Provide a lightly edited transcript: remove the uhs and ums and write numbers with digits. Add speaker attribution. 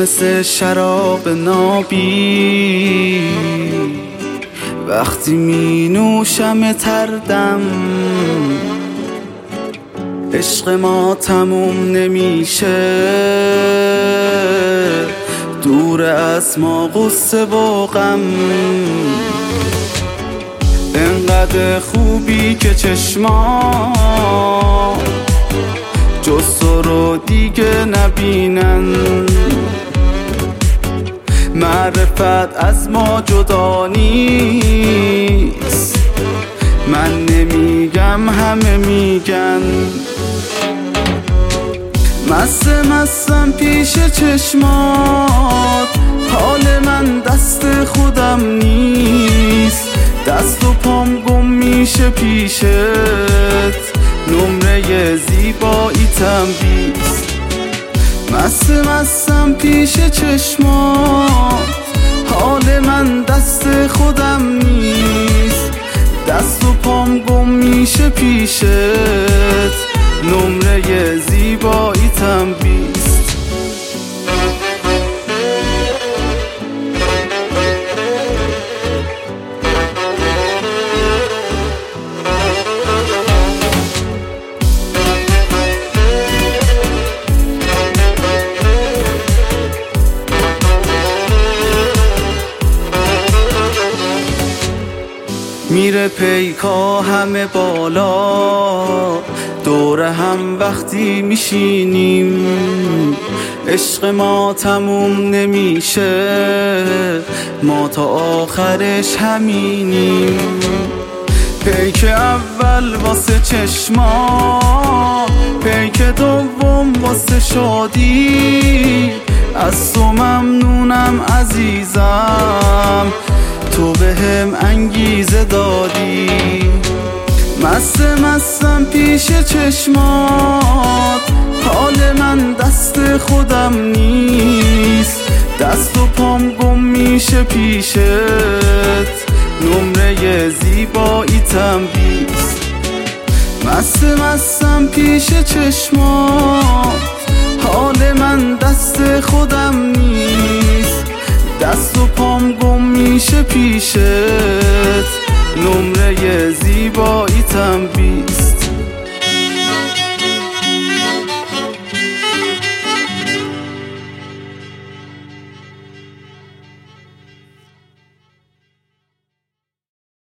Speaker 1: مثل شراب نابی، وقتی می نوشم تردم عشق ما تموم نمیشه. دور از ما غصه و غم، انقدر خوبی که چشما جز تو رو دیگه نبینن. معرفت از ما جدا نیست، من نمیگم همه میگن. مستم پیش چشمات، حال من دست خودم نیست. دست و پام گم میشه پیشت، نمره زیباییتم 20. مستم پیش چشمات، حال من دست خودم نیست. دست و پام گم میشه پیشت، نمره زیباییتم 20. میره پیکا همه بالا، دور هم وقتی میشینیم. عشق ما تموم نمیشه، ما تا آخرش همینیم. پیک اول واسه چشما، پیک دوم واسه شادی. از تو ممنونم عزیزم، تو بهم انگیزه دادی. مستم پیش چشمات، حال من دست خودم نیست. دست و پام گم میشه پیشت، نمره زیباییتم 20. مستم پیش چشمات، حال من دست خودم نیست. دست و پام گم میشه پیشت،